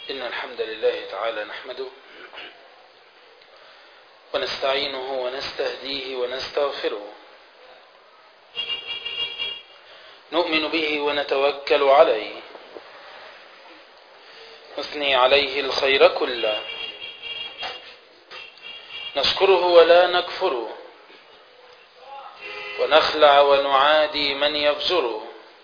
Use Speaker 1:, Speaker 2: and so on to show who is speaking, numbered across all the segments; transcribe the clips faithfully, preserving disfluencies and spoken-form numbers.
Speaker 1: إن الحمد لله تعالى نحمده ونستعينه ونستهديه ونستغفره، نؤمن به ونتوكل عليه، نثني عليه الخير كله، نشكره ولا نكفره، ونخلع ونعادي من يفجره،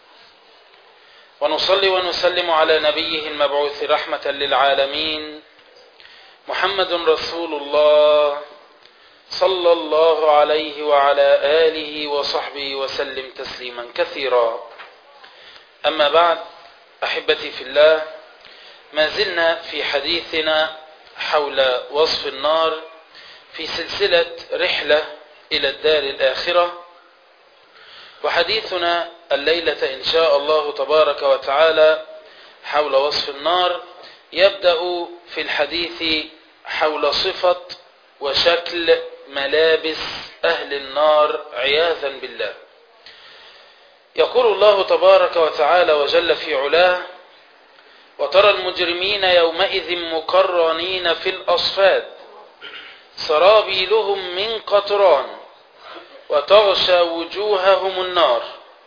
Speaker 1: ونصلي ونسلم على نبيه المبعوث رحمة للعالمين محمد رسول الله صلى الله عليه وعلى آله وصحبه وسلم تسليما كثيرا. أما بعد، أحبتي في الله، ما زلنا في حديثنا حول وصف النار في سلسلة رحلة إلى الدار الآخرة، وحديثنا الليلة إن شاء الله تبارك وتعالى حول وصف النار يبدأ في الحديث حول صفة وشكل ملابس أهل النار عياذا بالله. يقول الله تبارك وتعالى وجل في علاه: وترى المجرمين يومئذ مقرنين في الأصفاد سرابيلهم من قطران وتغشى وجوههم النار.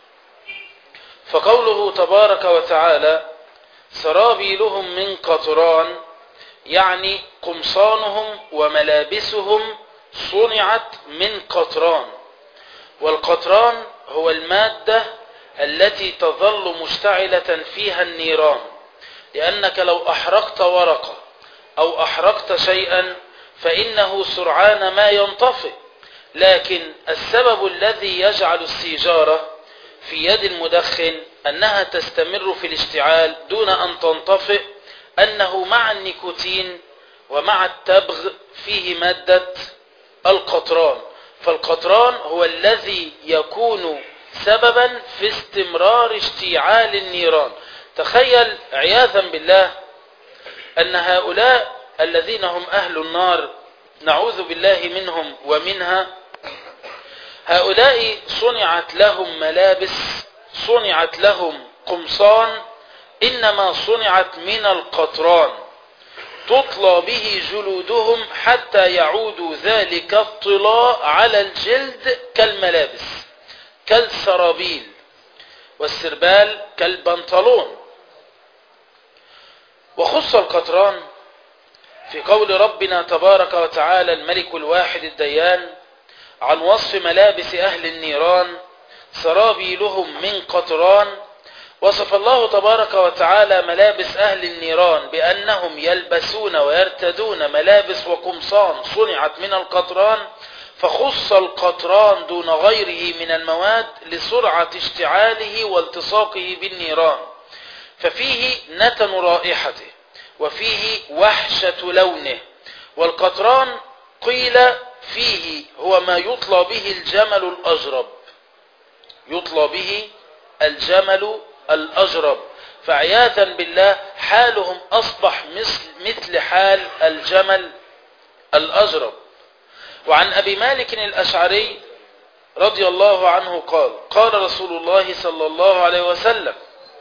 Speaker 1: فقوله تبارك وتعالى سرابيلهم من قطران يعني قمصانهم وملابسهم صنعت من قطران، والقطران هو المادة التي تظل مشتعلة فيها النيران، لأنك لو أحرقت ورقة أو أحرقت شيئا فإنه سرعان ما ينطفئ، لكن السبب الذي يجعل السيجارة في يد المدخن أنها تستمر في الاشتعال دون أن تنطفئ أنه مع النيكوتين ومع التبغ فيه مادة القطران، فالقطران هو الذي يكون سببا في استمرار اشتعال النيران. تخيل عياذا بالله أن هؤلاء الذين هم أهل النار نعوذ بالله منهم ومنها، هؤلاء صنعت لهم ملابس، صنعت لهم قمصان، إنما صنعت من القطران تطلى به جلودهم حتى يعود ذلك الطلاء على الجلد كالملابس كالسرابيل، والسربال كالبنطلون. وخص القطران في قول ربنا تبارك وتعالى الملك الواحد الديان عن وصف ملابس أهل النيران سرابيلهم من قطران. وصف الله تبارك وتعالى ملابس أهل النيران بأنهم يلبسون ويرتدون ملابس وقمصان صنعت من القطران، فخص القطران دون غيره من المواد لسرعة اشتعاله والتصاقه بالنيران، ففيه نتن رائحته وفيه وحشة لونه. والقطران قيل فيه هو ما يطلى به الجمل الأجرب، يطلى به الجمل الأجرب، فعياذا بالله حالهم أصبح مثل, مثل حال الجمل الأجرب. وعن أبي مالك الأشعري رضي الله عنه قال قال رسول الله صلى الله عليه وسلم: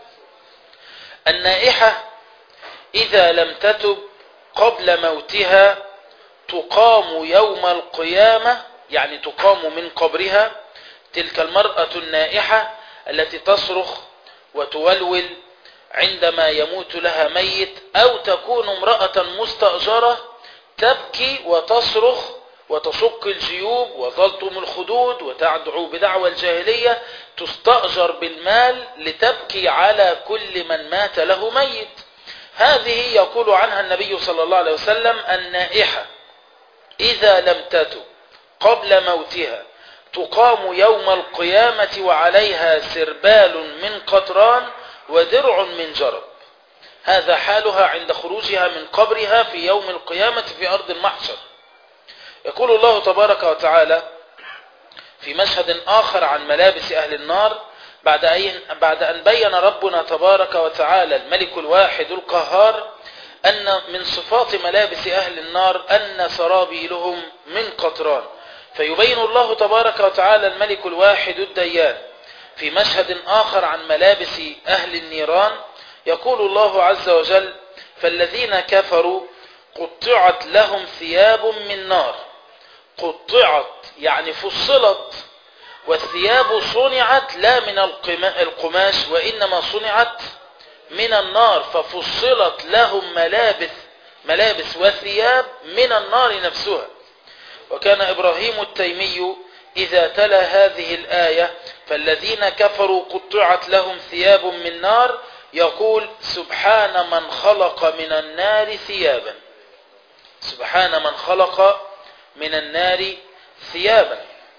Speaker 1: النائحة إذا لم تتب قبل موتها تقام يوم القيامة، يعني تقام من قبرها. تلك المرأة النائحة التي تصرخ وتولول عندما يموت لها ميت، أو تكون امرأة مستأجرة تبكي وتصرخ وتشق الجيوب وتلطم الخدود وتدعو بدعوى الجاهلية، تستأجر بالمال لتبكي على كل من مات له ميت. هذه يقول عنها النبي صلى الله عليه وسلم: النائحة إذا لم تتب قبل موتها تقام يوم القيامة وعليها سربال من قطران ودرع من جرب. هذا حالها عند خروجها من قبرها في يوم القيامة في أرض المحشر. يقول الله تبارك وتعالى في مشهد آخر عن ملابس أهل النار بعد أن بين ربنا تبارك وتعالى الملك الواحد القهار أن من صفات ملابس أهل النار أن سرابيلهم من قطران، فيبين الله تبارك وتعالى الملك الواحد الديان في مشهد آخر عن ملابس أهل النيران. يقول الله عز وجل: فالذين كفروا قطعت لهم ثياب من نار. قطعت يعني فصلت، والثياب صنعت لا من القماش وإنما صنعت من النار، ففصلت لهم ملابس ملابس وثياب من النار نفسها. وكان إبراهيم التيمي إذا تلا هذه الآية فالذين كفروا قطعت لهم ثياب من نار يقول سبحان من خلق من النار ثيابا، سبحان من خلق من النار ثيابا.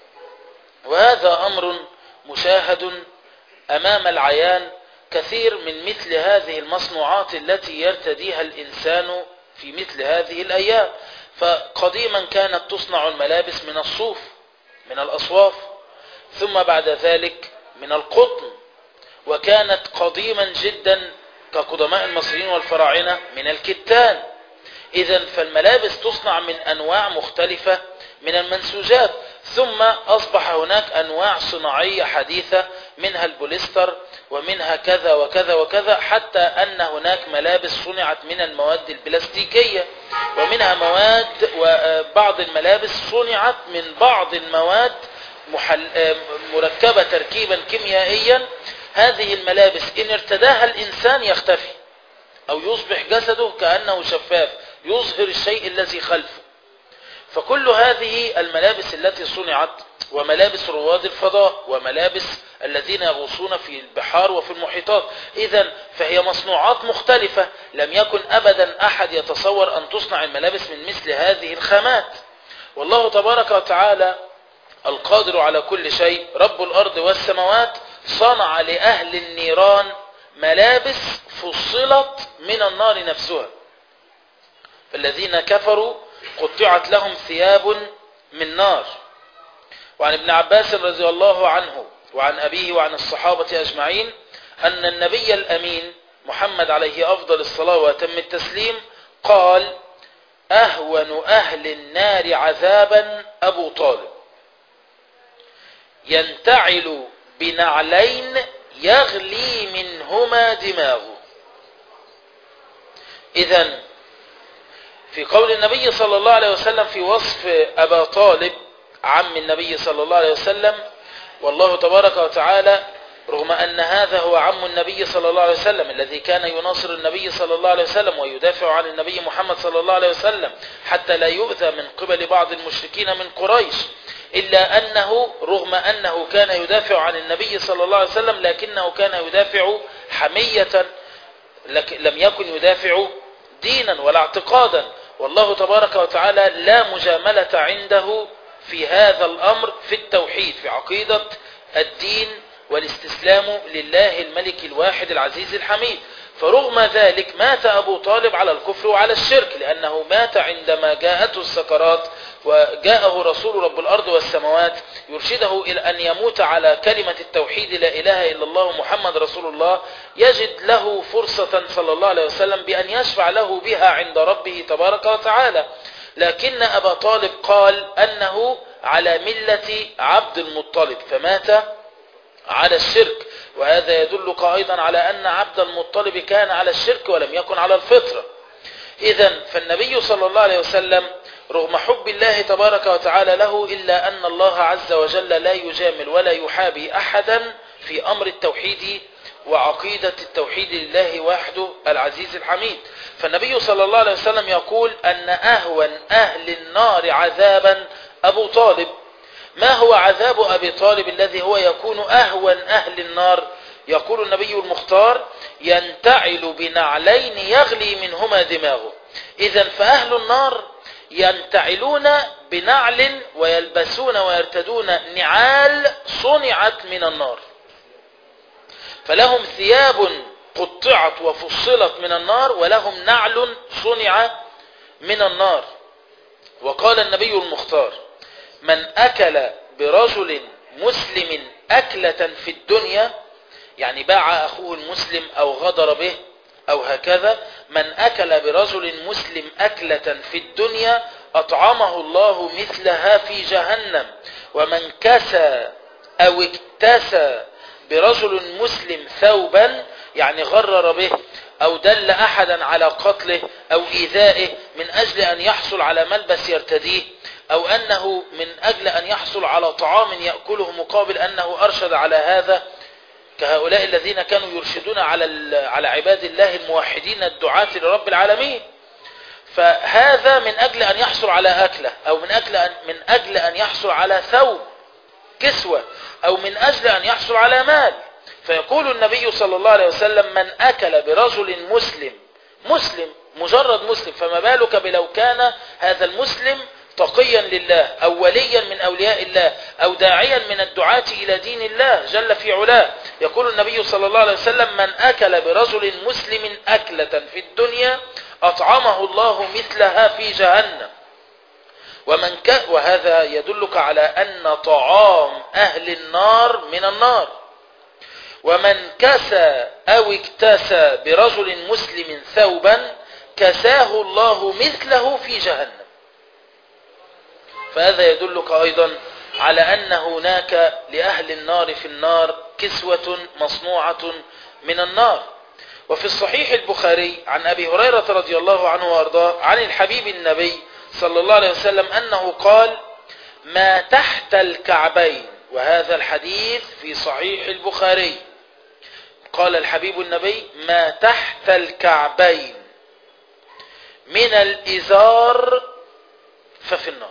Speaker 1: وهذا أمر مشاهد أمام العيان، كثير من مثل هذه المصنوعات التي يرتديها الإنسان في مثل هذه الأيام. فقديما كانت تصنع الملابس من الصوف من الأصواف، ثم بعد ذلك من القطن، وكانت قديما جدا كقدماء المصريين والفراعنة من الكتان. إذن فالملابس تصنع من أنواع مختلفة من المنسوجات، ثم أصبح هناك أنواع صناعية حديثة منها البوليستر ومنها كذا وكذا وكذا، حتى أن هناك ملابس صنعت من المواد البلاستيكية، ومنها مواد وبعض الملابس صنعت من بعض المواد محل مركبة تركيبا كيميائيا. هذه الملابس إن ارتداها الإنسان يختفي أو يصبح جسده كأنه شفاف يظهر الشيء الذي خلفه. فكل هذه الملابس التي صنعت، وملابس رواد الفضاء، وملابس الذين يغوصون في البحار وفي المحيطات، إذن فهي مصنوعات مختلفة. لم يكن أبدا أحد يتصور أن تصنع الملابس من مثل هذه الخامات. والله تبارك وتعالى القادر على كل شيء رب الأرض والسماوات صنع لأهل النيران ملابس فصلت من النار نفسها. فالذين كفروا قطعت لهم ثياب من نار. وعن ابن عباس رضي الله عنه وعن أبيه وعن الصحابة أجمعين أن النبي الأمين محمد عليه أفضل الصلاة وأتم التسليم قال أهون أهل النار عذابا أبو طالب ينتعل بنعلين يغلي منهما دماغه. إذن في قول النبي صلى الله عليه وسلم في وصف أبا طالب عم النبي صلى الله عليه وسلم، والله تبارك وتعالى رغم أن هذا هو عم النبي صلى الله عليه وسلم الذي كان يناصر النبي صلى الله عليه وسلم ويدافع عن النبي محمد صلى الله عليه وسلم حتى لا يؤذى من قبل بعض المشركين من قريش، إلا أنه رغم أنه كان يدافع عن النبي صلى الله عليه وسلم لكنه كان يدافع حمية، لم يكن يدافع دينا ولا اعتقادا. والله تبارك وتعالى لا مجاملة عنده في هذا الأمر في التوحيد، في عقيدة الدين والاستسلام لله الملك الواحد العزيز الحميد. فرغم ذلك مات أبو طالب على الكفر وعلى الشرك، لأنه مات عندما جاءته السكرات وجاءه رسول رب الأرض والسماوات يرشده إلى أن يموت على كلمة التوحيد لا إله إلا الله محمد رسول الله، يجد له فرصة صلى الله عليه وسلم بأن يشفع له بها عند ربه تبارك وتعالى. لكن أبا طالب قال أنه على ملة عبد المطلب فمات على الشرك، وهذا يدلك أيضا على أن عبد المطلب كان على الشرك ولم يكن على الفطرة. إذن فالنبي صلى الله عليه وسلم رغم حب الله تبارك وتعالى له إلا أن الله عز وجل لا يجامل ولا يحابي أحدا في أمر التوحيد وعقيدة التوحيد لله وحده العزيز الحميد. فالنبي صلى الله عليه وسلم يقول أن أهون أهل النار عذابا أبو طالب. ما هو عذاب أبي طالب الذي هو يكون أهون أهل النار؟ يقول النبي المختار ينتعل بنعلين يغلي منهما دماغه. إذن فأهل النار ينتعلون بنعل ويلبسون ويرتدون نعال صنعت من النار، فلهم ثياب قطعت وفصلت من النار ولهم نعل صنع من النار. وقال النبي المختار من أكل برجل مسلم أكلة في الدنيا، يعني باع أخوه المسلم أو غدر به أو هكذا، من أكل برجل مسلم أكلة في الدنيا أطعمه الله مثلها في جهنم. ومن كسى أو اكتسى برجل مسلم ثوبا، يعني غرر به أو دل أحدا على قتله أو إيذائه من أجل أن يحصل على ملبس يرتديه، أو أنه من أجل أن يحصل على طعام يأكله مقابل أنه أرشد على هذا، كهؤلاء الذين كانوا يرشدون على على عباد الله الموحدين الدعاة لرب العالمين. فهذا من أجل أن يحصل على أكله، أو من أجل أن من أجل أن يحصل على ثوب كسوة، أو من أجل أن يحصل على مال. فيقول النبي صلى الله عليه وسلم: من أكل برجل مسلم مسلم مجرد مسلم، فما بالك بلو كان هذا المسلم تقيا لله، أو وليا من أولياء الله، أو داعيا من الدعاة إلى دين الله جل في علاه. يقول النبي صلى الله عليه وسلم: من أكل برجل مسلم أكلة في الدنيا أطعمه الله مثلها في جهنم. ومن ك... وهذا يدلك على أن طعام أهل النار من النار. ومن كسى أو اكتسى برجل مسلم ثوبا كساه الله مثله في جهنم. فهذا يدلك أيضا على أن هناك لأهل النار في النار كسوة مصنوعة من النار. وفي الصحيح البخاري عن أبي هريرة رضي الله عنه وأرضاه عن الحبيب النبي صلى الله عليه وسلم أنه قال: ما تحت الكعبين، وهذا الحديث في صحيح البخاري، قال الحبيب النبي: ما تحت الكعبين من الإزار ففي النار.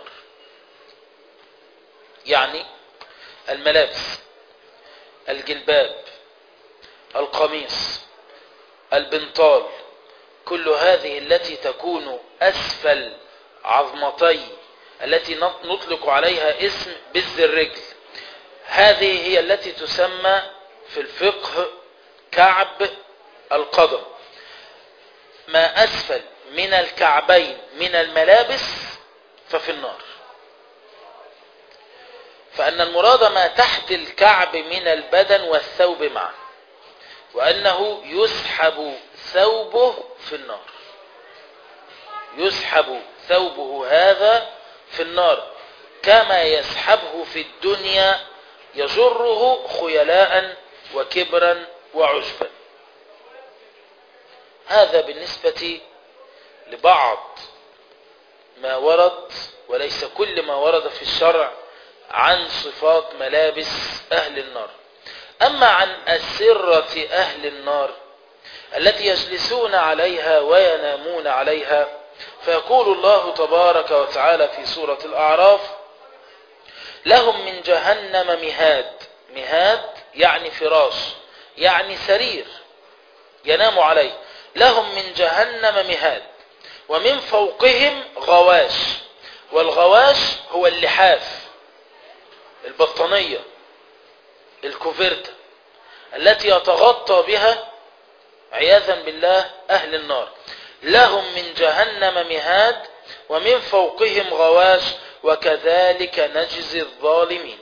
Speaker 1: يعني الملابس، الجلباب، القميص، البنطال، كل هذه التي تكون أسفل عظمتي التي نطلق عليها اسم بز الرجل، هذه هي التي تسمى في الفقه كعب القدم. ما أسفل من الكعبين من الملابس ففي النار. فأن المراد ما تحت الكعب من البدن والثوب معا، وأنه يسحب ثوبه في النار، يسحب ثوبه هذا في النار كما يسحبه في الدنيا، يجره خيلاء وكبرا وعجبا. هذا بالنسبة لبعض ما ورد، وليس كل ما ورد في الشرع عن صفات ملابس أهل النار. أما عن أسرة أهل النار التي يجلسون عليها وينامون عليها، فيقول الله تبارك وتعالى في سورة الأعراف: لهم من جهنم مهاد. مهاد يعني فراش، يعني سرير ينام عليه. لهم من جهنم مهاد ومن فوقهم غواش. والغواش هو اللحاف، البطانية، الكوفرتة التي يتغطى بها عياذا بالله أهل النار. لهم من جهنم مهاد ومن فوقهم غواش وكذلك نجزي الظالمين.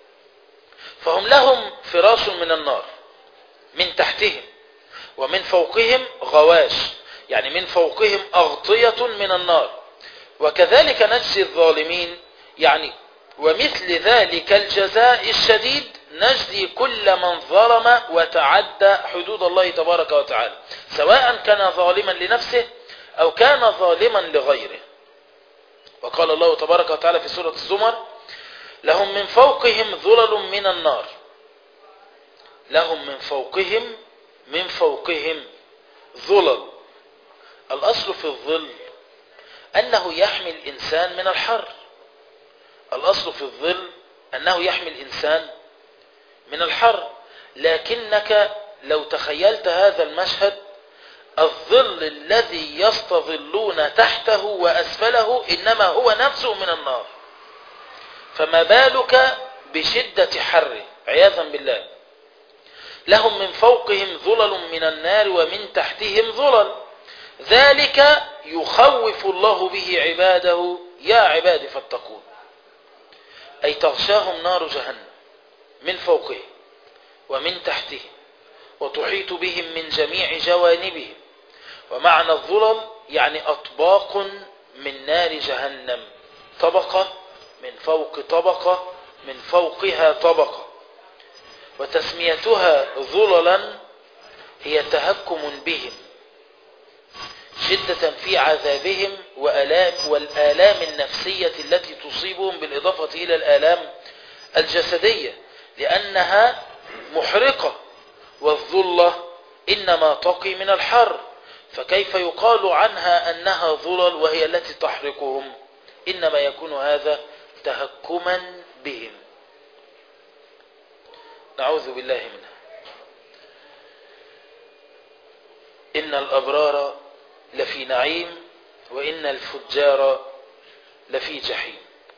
Speaker 1: فهم لهم فراش من النار من تحتهم، ومن فوقهم غواش يعني من فوقهم أغطية من النار، وكذلك نجزي الظالمين يعني ومثل ذلك الجزاء الشديد نجزي كل من ظلم وتعدى حدود الله تبارك وتعالى، سواء كان ظالما لنفسه أو كان ظالما لغيره. وقال الله تبارك وتعالى في سورة الزمر: لهم من فوقهم ظلل من النار. لهم من فوقهم من فوقهم ظلل. الأصل في الظل أنه يحمي الإنسان من الحر. الأصل في الظل أنه يحمي الإنسان من الحر. لكنك لو تخيلت هذا المشهد، الظل الذي يستظلون تحته وأسفله إنما هو نفسه من النار، فما بالك بشدة حره عياذا بالله. لهم من فوقهم ظلل من النار ومن تحتهم ظلل، ذلك يخوف الله به عباده يا عبادي فاتقون. أي تغشاهم نار جهنم من فوقهم ومن تحتهم وتحيط بهم من جميع جوانبهم. ومعنى الظلل يعني أطباق من نار جهنم، طبقة من فوق طبقة من فوقها طبقة. وتسميتها ظللا هي تهكم بهم شدة في عذابهم وآلام والآلام النفسية التي تصيبهم بالإضافة إلى الآلام الجسدية، لأنها محرقة، والظلة إنما تقي من الحر، فكيف يقال عنها أنها ظلل وهي التي تحرقهم؟ إنما يكون هذا تهكما بهم، نعوذ بالله منها. إن الأبرار لفي نعيم وإن الفجار لفي جحيم.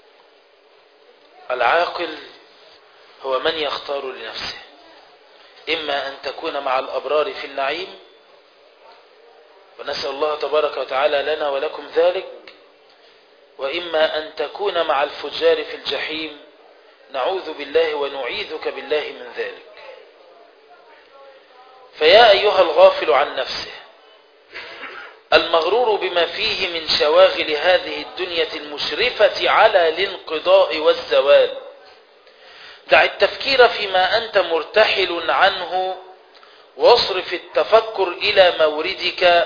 Speaker 1: العاقل هو من يختار لنفسه، إما أن تكون مع الأبرار في النعيم، ونسأل الله تبارك وتعالى لنا ولكم ذلك، وإما أن تكون مع الفجار في الجحيم، نعوذ بالله ونعيذك بالله من ذلك. فيا أيها الغافل عن نفسه المغرور بما فيه من شواغل هذه الدنيا المشرفة على الانقضاء والزوال، دع التفكير فيما أنت مرتحل عنه، واصرف التفكر إلى موردك،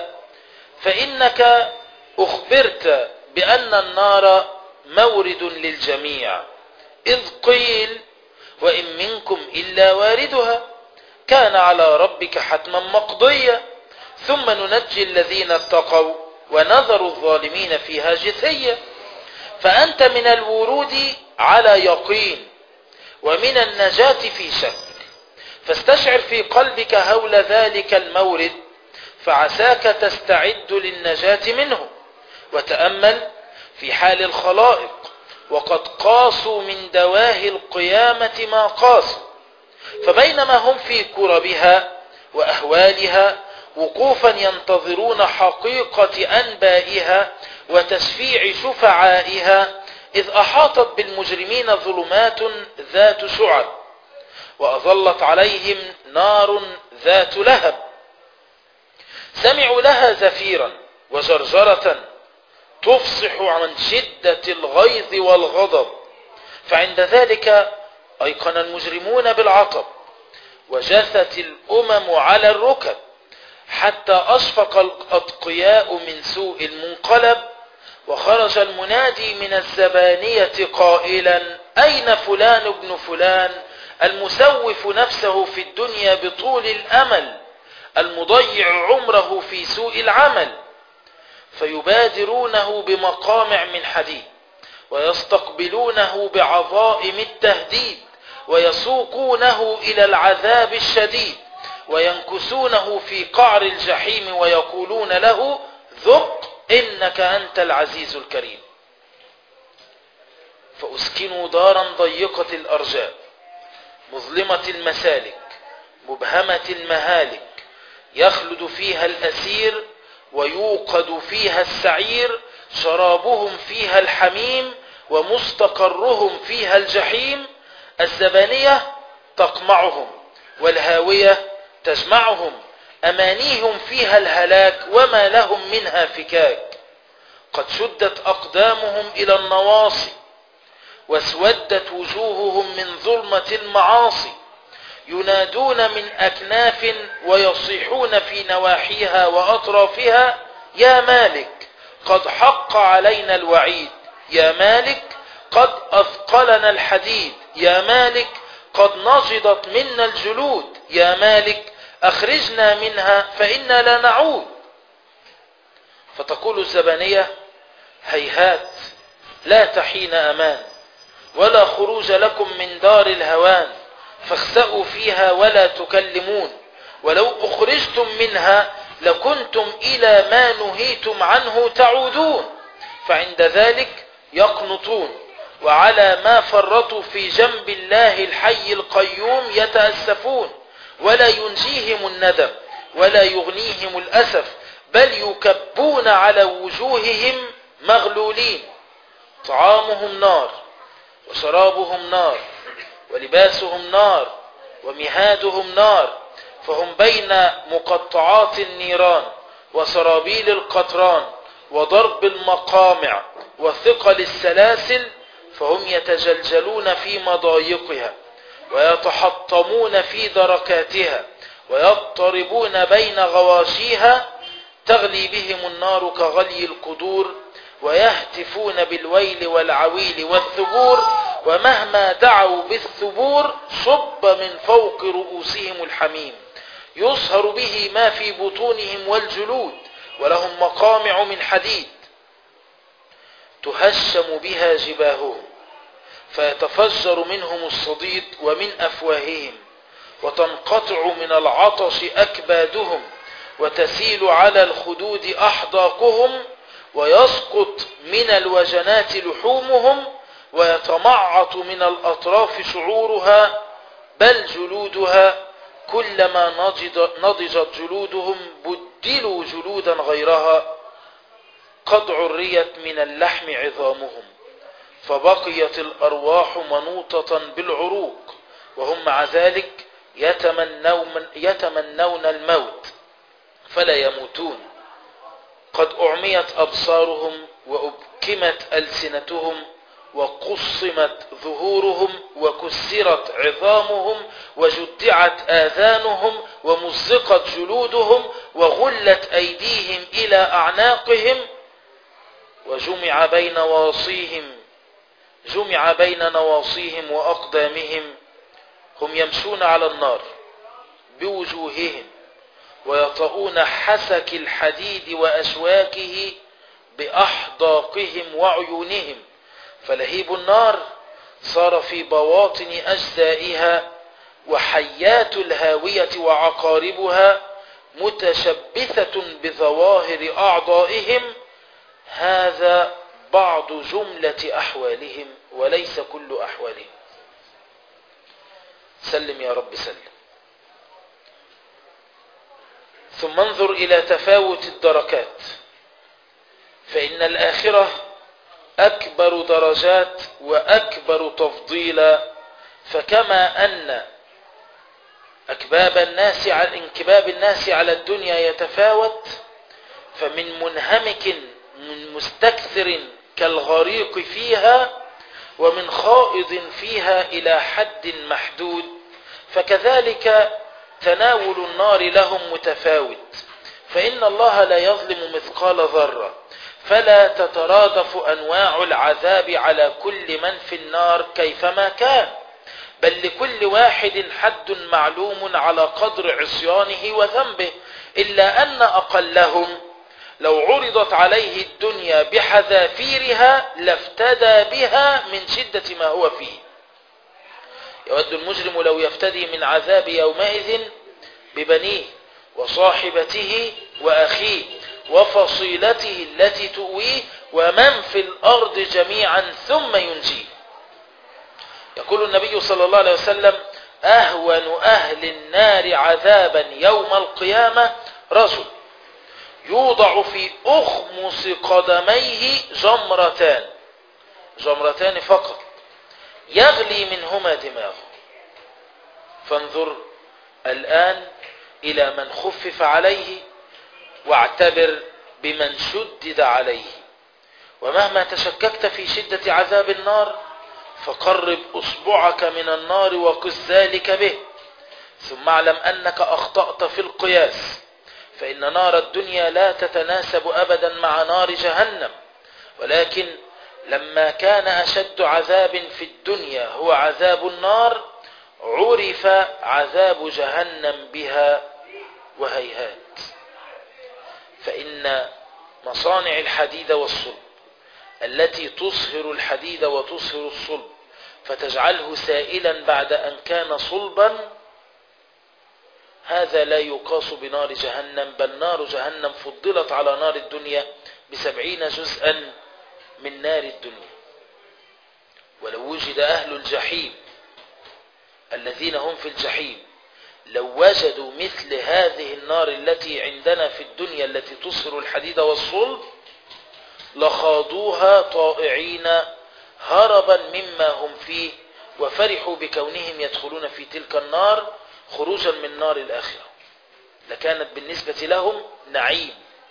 Speaker 1: فإنك أخبرت بأن النار مورد للجميع، إذ قيل وإن منكم إلا واردها كان على ربك حتما مقضيا، ثم ننجي الذين اتقوا ونذر الظالمين فيها جثيا. فأنت من الورود على يقين، ومن النجاة في شك، فاستشعر في قلبك هول ذلك المورد، فعساك تستعد للنجاة منه. وتأمل في حال الخلائق، وقد قاسوا من دواهي القيامة ما قاسوا، فبينما هم في كربها وأهوالها وقوفا ينتظرون حقيقة أنبائها وتشفيع شفعائها، إذ أحاطت بالمجرمين ظلمات ذات شعب، وأظلت عليهم نار ذات لهب، سمعوا لها زفيرا وزرزرة تفصح عن شدة الغيظ والغضب، فعند ذلك أيقن المجرمون بالعطب، وجثت الأمم على الركب، حتى أشفق الأتقياء من سوء المنقلب، وخرج المنادي من الزبانية قائلا أين فلان ابن فلان المسوف نفسه في الدنيا بطول الأمل، المضيع عمره في سوء العمل، فيبادرونه بمقامع من حديد، ويستقبلونه بعظائم التهديد، ويسوقونه إلى العذاب الشديد، وينكسونه في قعر الجحيم، ويقولون له ذق إنك أنت العزيز الكريم. فأسكنوا دارا ضيقة الأرجاء مظلمة المسالك مبهمة المهالك، يخلد فيها الأسير ويوقد فيها السعير، شرابهم فيها الحميم ومستقرهم فيها الجحيم. الزبانية تقمعهم والهاوية تجمعهم، أمانيهم فيها الهلاك وما لهم منها فكاك، قد شدت أقدامهم إلى النواصي واسودت وجوههم من ظلمة المعاصي، ينادون من أكناف ويصيحون في نواحيها وأطرافها يا مالك قد حق علينا الوعيد، يا مالك قد أثقلنا الحديد، يا مالك قد نجضت منا الجلود، يا مالك أخرجنا منها فإنا لا نعود. فتقول الزبانية هيهات لا تحين أمان، ولا خروج لكم من دار الهوان، فاخسأوا فيها ولا تكلمون، ولو أخرجتم منها لكنتم إلى ما نهيتم عنه تعودون. فعند ذلك يقنطون، وعلى ما فرطوا في جنب الله الحي القيوم يتأسفون، ولا ينجيهم الندم ولا يغنيهم الأسف، بل يكبون على وجوههم مغلولين. طعامهم نار وشرابهم نار ولباسهم نار ومهادهم نار، فهم بين مقطعات النيران وسرابيل القطران وضرب المقامع وثقل السلاسل، فهم يتجلجلون في مضايقها ويتحطمون في دركاتها ويضطربون بين غواشيها، تغلي بهم النار كغلي القدور ويهتفون بالويل والعويل والثبور ومهما دعوا بالثبور صب من فوق رؤوسهم الحميم يصهر به ما في بطونهم والجلود ولهم مقامع من حديد تهشم بها جباههم فيتفجر منهم الصديد ومن أفواههم وتنقطع من العطش أكبادهم وتسيل على الخدود أحداقهم ويسقط من الوجنات لحومهم ويتمعط من الأطراف شعورها بل جلودها كلما نضجت جلودهم بدلوا جلودا غيرها قد عريت من اللحم عظامهم فبقيت الأرواح منوطة بالعروق وهم مع ذلك يتمنون, يتمنون الموت فلا يموتون قد أعميت أبصارهم وأبكمت ألسنتهم وقصمت ظهورهم وكسرت عظامهم وجدعت آذانهم ومزقت جلودهم وغلت أيديهم إلى أعناقهم وجمع بين نواصيهم جمع بين نواصيهم وأقدامهم هم يمشون على النار بوجوههم ويطؤون حسك الحديد وأشواكه بأحداقهم وعيونهم فلهيب النار صار في بواطن أجزائها وحيات الهاوية وعقاربها متشبثة بظواهر أعضائهم هذا بعض جملة أحوالهم وليس كل أحوالهم. سلم يا رب سلم. ثم انظر إلى تفاوت الدركات فإن الآخرة أكبر درجات وأكبر تفضيلا فكما أن أكباب الناس على انكباب الناس على الدنيا يتفاوت فمن منهمك من مستكثر كالغريق فيها ومن خائض فيها إلى حد محدود فكذلك تناول النار لهم متفاوت فإن الله لا يظلم مثقال ذرة فلا تترادف أنواع العذاب على كل من في النار كيفما كان بل لكل واحد حد معلوم على قدر عصيانه وذنبه إلا أن أقلهم لو عرضت عليه الدنيا بحذافيرها لافتدى بها من شدة ما هو فيه. يود المجرم لو يفتدي من عذاب يومئذ ببنيه وصاحبته وأخيه وفصيلته التي تؤويه ومن في الأرض جميعا ثم ينجيه. يقول النبي صلى الله عليه وسلم أهون أهل النار عذابا يوم القيامة رجل يوضع في أخمص قدميه جمرتان جمرتان فقط يغلي منهما دماغه. فانظر الآن إلى من خفف عليه واعتبر بمن شدد عليه ومهما تشككت في شدة عذاب النار فقرب أصبعك من النار وقس ذلك به ثم اعلم أنك أخطأت في القياس فإن نار الدنيا لا تتناسب أبدا مع نار جهنم ولكن لما كان أشد عذاب في الدنيا هو عذاب النار عرف عذاب جهنم بها وهيهات. فإن مصانع الحديد والصلب التي تصهر الحديد وتصهر الصلب فتجعله سائلا بعد أن كان صلبا هذا لا يقاس بنار جهنم بل نار جهنم فضلت على نار الدنيا بسبعين جزءا من نار الدنيا. ولو وجد أهل الجحيم الذين هم في الجحيم لو وجدوا مثل هذه النار التي عندنا في الدنيا التي تصهر الحديد والصلب لخاضوها طائعين هربا مما هم فيه وفرحوا بكونهم يدخلون في تلك النار خروجا من نار الآخرة لكانت بالنسبة لهم نعيم.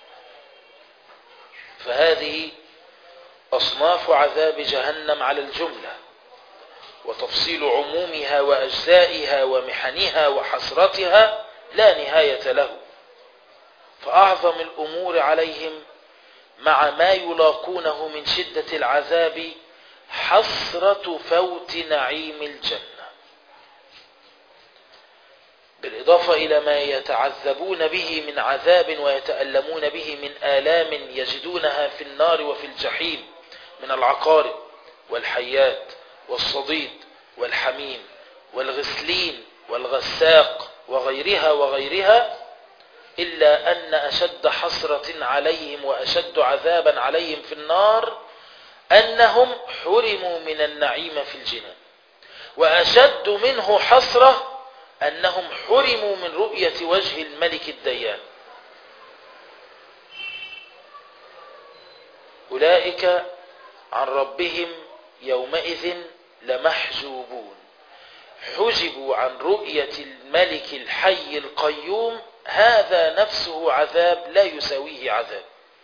Speaker 1: فهذه أصناف عذاب جهنم على الجملة وتفصيل عمومها وأجزائها ومحنها وحسرتها لا نهاية له. فأعظم الأمور عليهم مع ما يلاقونه من شدة العذاب حسرة فوت نعيم الجنة، بالإضافة إلى ما يتعذبون به من عذاب ويتألمون به من آلام يجدونها في النار وفي الجحيم من العقارب والحيات والصديد والحميم والغسلين والغساق وغيرها وغيرها، إلا أن أشد حسرة عليهم وأشد عذابا عليهم في النار أنهم حرموا من النعيم في الجنان، وأشد منه حسرة أنهم حرموا من رؤية وجه الملك الديان. أولئك عن ربهم يومئذ لمحجوبون، حجبوا عن رؤية الملك الحي القيوم، هذا نفسه عذاب لا يساويه عذاب.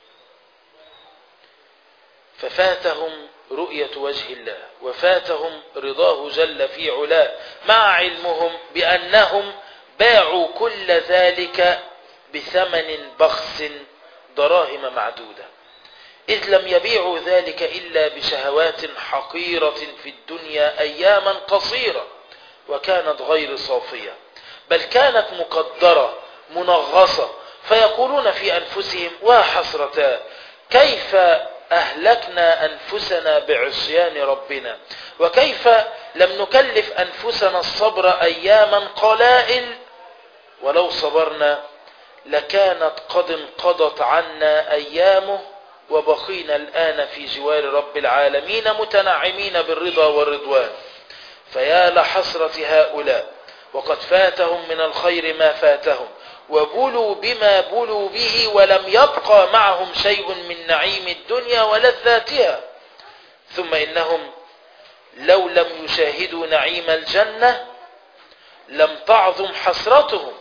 Speaker 1: ففاتهم رؤية وجه الله وفاتهم رضاه جل في علاه، مع علمهم بأنهم باعوا كل ذلك بثمن بخس دراهم معدودة، إذ لم يبيعوا ذلك إلا بشهوات حقيرة في الدنيا أياما قصيرة، وكانت غير صافية، بل كانت مقدرة منغصة، فيقولون في أنفسهم وحسرتا كيف أهلكنا أنفسنا بعصيان ربنا، وكيف لم نكلف أنفسنا الصبر أياما قلائل، ولو صبرنا لكانت قد انقضت عنا أيامه وبقينا الآن في جوار رب العالمين متنعمين بالرضا والرضوان. فيا لحسرة هؤلاء، وقد فاتهم من الخير ما فاتهم، وبلوا بما بلوا به، ولم يبقى معهم شيء من نعيم الدنيا ولذاتها. ثم إنهم لو لم يشاهدوا نعيم الجنة لم تعظم حسرتهم،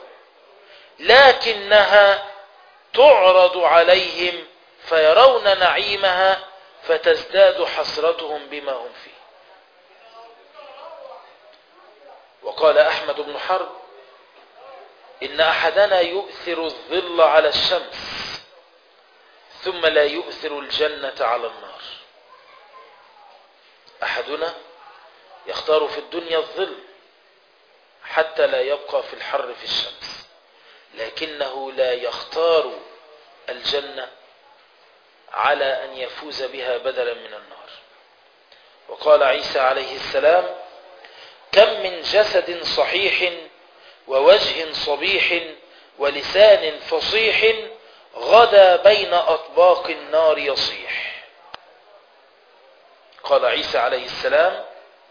Speaker 1: لكنها تعرض عليهم فيرون نعيمها فتزداد حسرتهم بما هم فيه. وقال أحمد بن حرب: إن أحدنا يؤثر الظل على الشمس ثم لا يؤثر الجنة على النار. أحدنا يختار في الدنيا الظل حتى لا يبقى في الحر في الشمس، لكنه لا يختار الجنة على أن يفوز بها بدلا من النار. وقال عيسى عليه السلام: كم من جسد صحيح ووجه صبيح ولسان فصيح غدا بين أطباق النار يصيح. قال عيسى عليه السلام: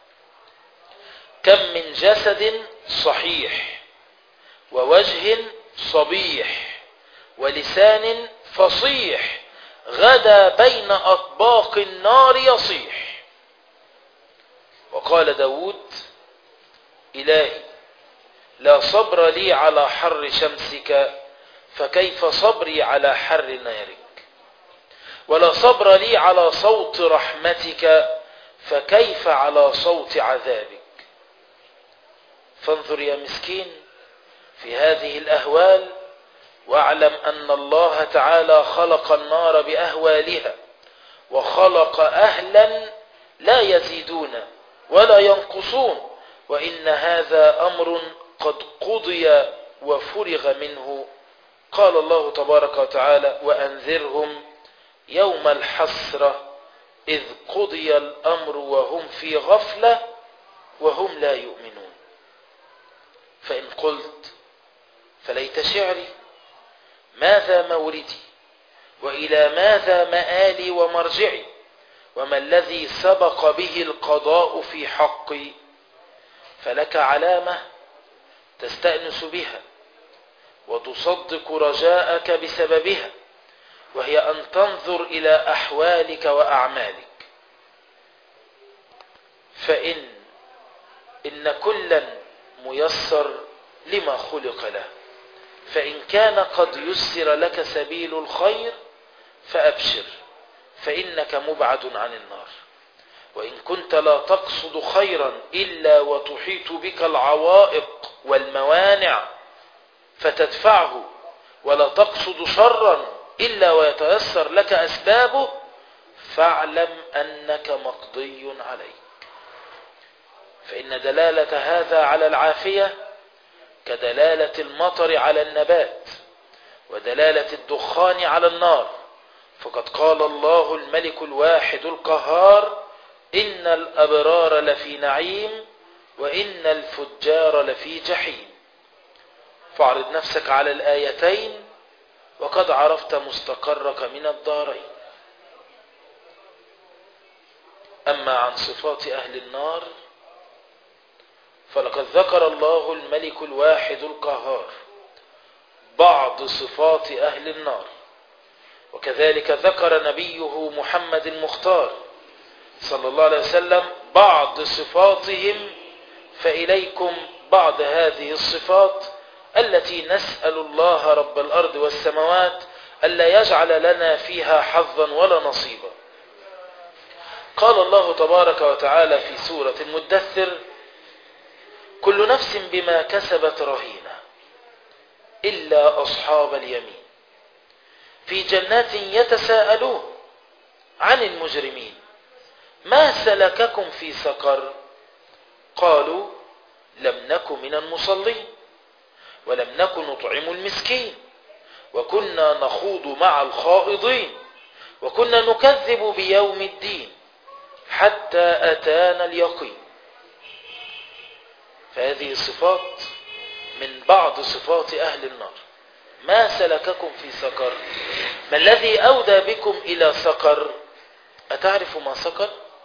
Speaker 1: كم من جسد صحيح ووجه صبيح ولسان فصيح غدا بين أطباق النار يصيح. وقال داود: إلهي لا صبر لي على حر شمسك، فكيف صبري على حر نارك؟ ولا صبر لي على صوت رحمتك، فكيف على صوت عذابك؟ فانظر يا مسكين في هذه الأهوال، واعلم أن الله تعالى خلق النار بأهوالها، وخلق أهلا لا يزيدون ولا ينقصون، وإن هذا أمر قد قضي وفرغ منه. قال الله تبارك وتعالى: وأنذرهم يوم الحسرة إذ قضي الأمر وهم في غفلة وهم لا يؤمنون. فإن قلت فليت شعري، ماذا موردي وإلى ماذا مآلي ومرجعي، وما الذي سبق به القضاء في حقي؟ فلك علامة تستأنس بها وتصدق رجاءك بسببها، وهي أن تنظر إلى أحوالك وأعمالك، فإن إن كلا ميسر لما خلق له، فإن كان قد يسر لك سبيل الخير فأبشر، فإنك مبعد عن النار. وإن كنت لا تقصد خيرا إلا وتحيط بك العوائق والموانع فتدفعه ولا تقصد شرا إلا ويتيسر لك أسبابه فاعلم أنك مقضي عليك. فإن دلالة هذا على العافية كدلالة المطر على النبات ودلالة الدخان على النار. فقد قال الله الملك الواحد القهار إن الأبرار لفي نعيم وإن الفجار لفي جحيم. فاعرض نفسك على الآيتين وقد عرفت مستقرك من الدارين. أما عن صفات أهل النار فلقد ذكر الله الملك الواحد القهار بعض صفات أهل النار، وكذلك ذكر نبيه محمد المختار صلى الله عليه وسلم بعض صفاتهم. فإليكم بعض هذه الصفات التي نسأل الله رب الأرض والسماوات ألا يجعل لنا فيها حظا ولا نصيبا. قال الله تبارك وتعالى في سورة المدثر كل نفس بما كسبت رهينة إلا أصحاب اليمين في جنات يتساءلون عن المجرمين ما سلككم في سقر قالوا لم نك من المصلين ولم نك نطعم المسكين وكنا نخوض مع الخائضين وكنا نكذب بيوم الدين حتى أتانا اليقين. فهذه صفات من بعض صفات أهل النار. ما سلككم في سقر؟ ما الذي أودى بكم إلى سقر؟ أتعرف ما سقر؟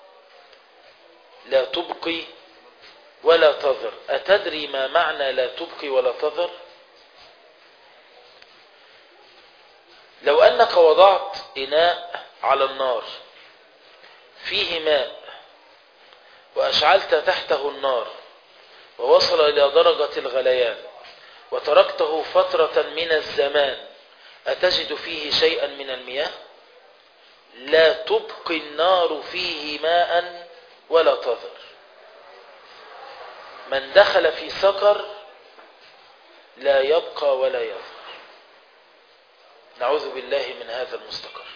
Speaker 1: لا تبقي ولا تذر. أتدري ما معنى لا تبقي ولا تذر؟ لو أنك وضعت إناء على النار فيه ماء وأشعلت تحته النار ووصل إلى درجة الغليان وتركته فترة من الزمان أتجد فيه شيئا من المياه؟ لا تبقي النار فيه ماء ولا تذر. من دخل في سقر لا يبقى ولا يذر. نعوذ بالله من هذا المستقر.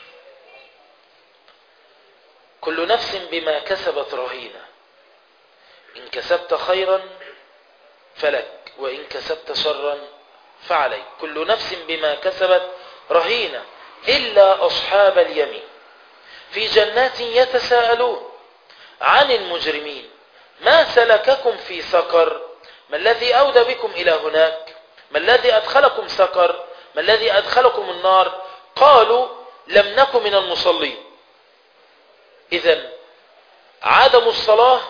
Speaker 1: كل نفس بما كسبت رهينة إن كسبت خيرا فلك وإن كسبت شرا فعليك. كل نفس بما كسبت رهينة إلا أصحاب اليمين في جنات يتساءلون عن المجرمين ما سلككم في سقر؟ ما الذي أودى بكم إلى هناك؟ ما الذي أدخلكم سقر؟ ما الذي أدخلكم النار؟ قالوا لم نك من المصلين. إذن عدم الصلاة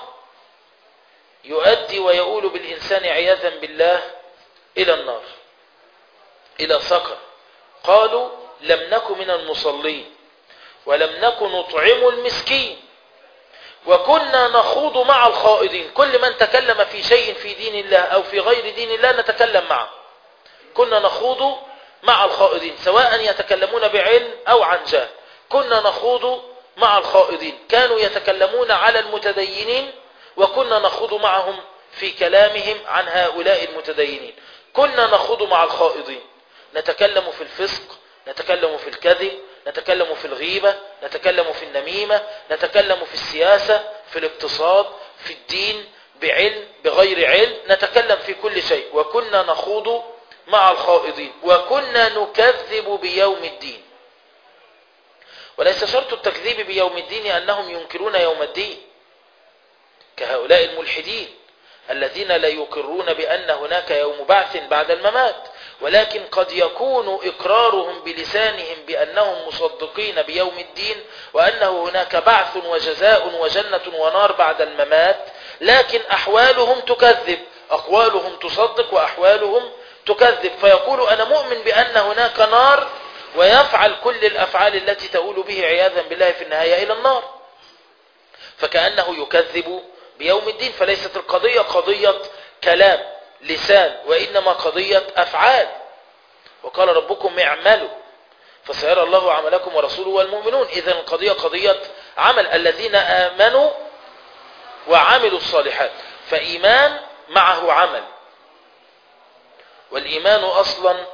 Speaker 1: يؤدي ويؤول بالإنسان عياذا بالله إلى النار، إلى سقر. قالوا لم نك من المصلين ولم نك نطعم المسكين وكنا نخوض مع الخائضين. كل من تكلم في شيء في دين الله أو في غير دين الله نتكلم معه. كنا نخوض مع الخائضين سواء يتكلمون بعلم أو عن جهل. كنا نخوض مع الخائضين. كانوا يتكلمون على المتدينين وكنا نخوض معهم في كلامهم عن هؤلاء المتدينين. كنا نخوض مع الخائضين، نتكلم في الفسق، نتكلم في الكذب، نتكلم في الغيبة، نتكلم في النميمة، نتكلم في السياسة، في الاقتصاد، في الدين، بعلم بغير علم، نتكلم في كل شيء. وكنا نخوض مع الخائضين وكنا نكذب بيوم الدين. وليس شرط التكذيب بيوم الدين أنهم ينكرون يوم الدين كهؤلاء الملحدين الذين لا يقرون بأن هناك يوم بعث بعد الممات، ولكن قد يكون إقرارهم بلسانهم بأنهم مصدقين بيوم الدين وأنه هناك بعث وجزاء وجنة ونار بعد الممات، لكن أحوالهم تكذب. أقوالهم تصدق وأحوالهم تكذب. فيقول أنا مؤمن بأن هناك نار ويفعل كل الأفعال التي تؤول به عياذا بالله في النهاية إلى النار، فكأنه يكذب بيوم الدين. فليست القضية قضية كلام لسان وإنما قضية أفعال. وقال ربكم اعملوا فسيرى الله عملكم ورسوله والمؤمنون. إذن القضية قضية عمل. الذين آمنوا وعملوا الصالحات. فإيمان معه عمل، والإيمان أصلا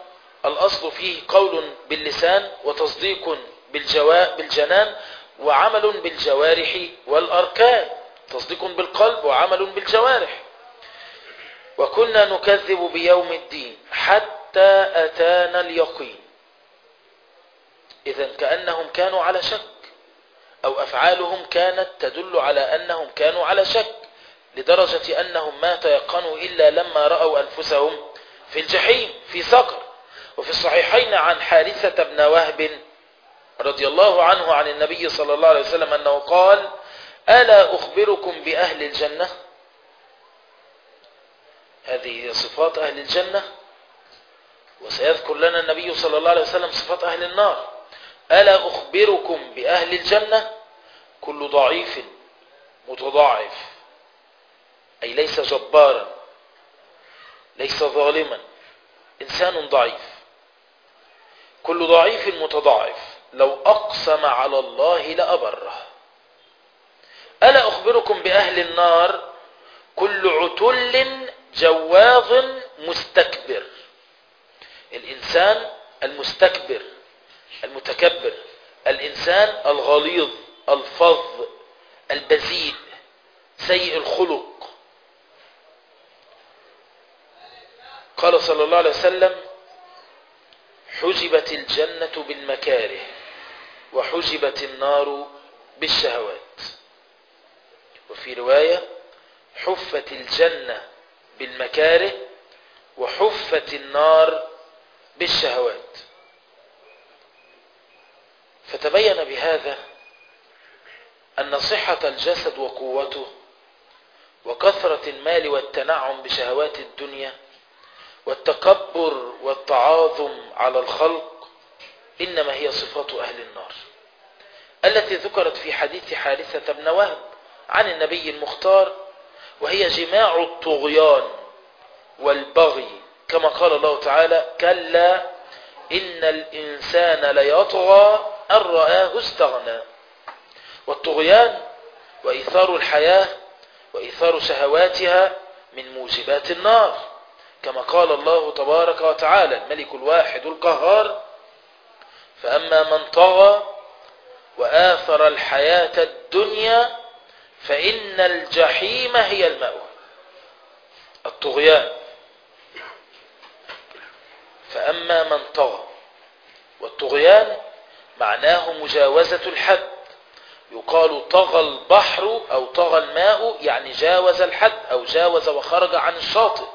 Speaker 1: الأصل فيه قول باللسان وتصديق بالجوا... بالجنان وعمل بالجوارح والأركان، تصديق بالقلب وعمل بالجوارح. وكنا نكذب بيوم الدين حتى أتانا اليقين. إذن كأنهم كانوا على شك، أو أفعالهم كانت تدل على أنهم كانوا على شك، لدرجة أنهم ما تيقنوا إلا لما رأوا أنفسهم في الجحيم في سقر. وفي الصحيحين عن حارثة بن وهب رضي الله عنه عن النبي صلى الله عليه وسلم أنه قال: ألا أخبركم بأهل الجنة؟ هذه صفات أهل الجنة، وسيذكر لنا النبي صلى الله عليه وسلم صفات أهل النار. ألا أخبركم بأهل الجنة؟ كل ضعيف متضاعف، أي ليس جبارا، ليس ظالما، إنسان ضعيف. كل ضعيف متضاعف لو أقسم على الله لأبره. ألا أخبركم بأهل النار؟ كل عتل جواظ مستكبر. الإنسان المستكبر المتكبر، الإنسان الغليظ الفظ البذيء سيء الخلق. قال صلى الله عليه وسلم: حجبت الجنة بالمكاره وحجبت النار بالشهوات. وفي رواية: حفت الجنة بالمكاره وحفت النار بالشهوات. فتبين بهذا أن صحة الجسد وقوته وكثرة المال والتنعم بشهوات الدنيا والتكبر والتعاظم على الخلق إنما هي صفات أهل النار التي ذكرت في حديث حارثة بن وهب عن النبي المختار، وهي جماع الطغيان والبغي، كما قال الله تعالى: كلا إن الإنسان ليطغى أن رآه استغنى. والطغيان وإيثار الحياة وإيثار شهواتها من موجبات النار، كما قال الله تبارك وتعالى: الملك الواحد القهار: فأما من طغى وآثر الحياة الدنيا فإن الجحيم هي المأوى. الطغيان، فأما من طغى، والطغيان معناه مجاوزة الحد. يقال طغى البحر أو طغى الماء، يعني جاوز الحد أو جاوز وخرج عن الشاطئ.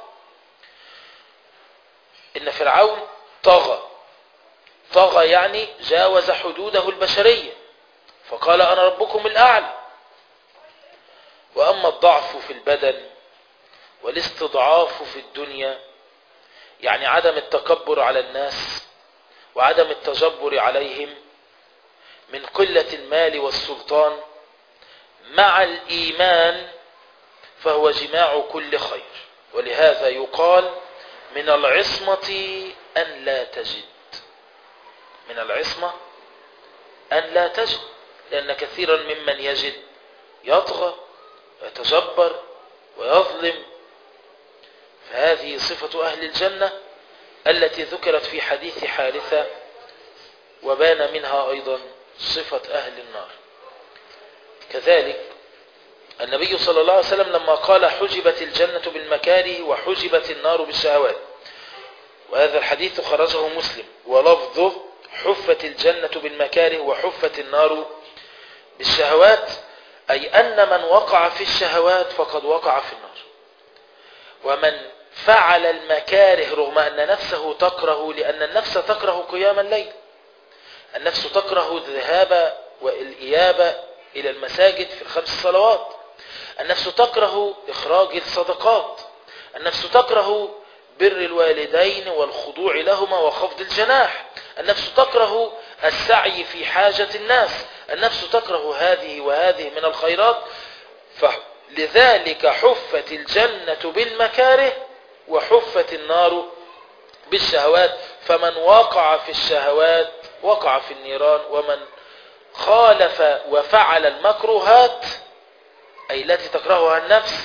Speaker 1: إن فرعون طغى، طغى يعني جاوز حدوده البشرية، فقال: أنا ربكم الأعلى. وأما الضعف في البدن والاستضعاف في الدنيا، يعني عدم التكبر على الناس وعدم التجبر عليهم من قلة المال والسلطان مع الإيمان، فهو جماع كل خير. ولهذا يقال: من العصمة أن لا تجد. من العصمة أن لا تجد، لأن كثيرا ممن يجد يطغى ويتجبر ويظلم. فهذه صفة أهل الجنة التي ذكرت في حديث حارثة، وبان منها أيضا صفة أهل النار. كذلك النبي صلى الله عليه وسلم لما قال: حجبت الجنة بالمكاره وحجبت النار بالشهوات، وهذا الحديث خرجه مسلم، ولفظه: حفت الجنة بالمكاره وحفت النار بالشهوات، أي أن من وقع في الشهوات فقد وقع في النار. ومن فعل المكاره رغم أن نفسه تكره، لأن النفس تكره قيام الليل، النفس تكره الذهاب والإياب إلى المساجد في الخمس صلوات، النفس تكره إخراج الصدقات، النفس تكره بر الوالدين والخضوع لهما وخفض الجناح، النفس تكره السعي في حاجة الناس، النفس تكره هذه وهذه من الخيرات. فلذلك حفت الجنة بالمكاره وحفت النار بالشهوات، فمن وقع في الشهوات وقع في النيران، ومن خالف وفعل المكروهات أي التي تكرهها النفس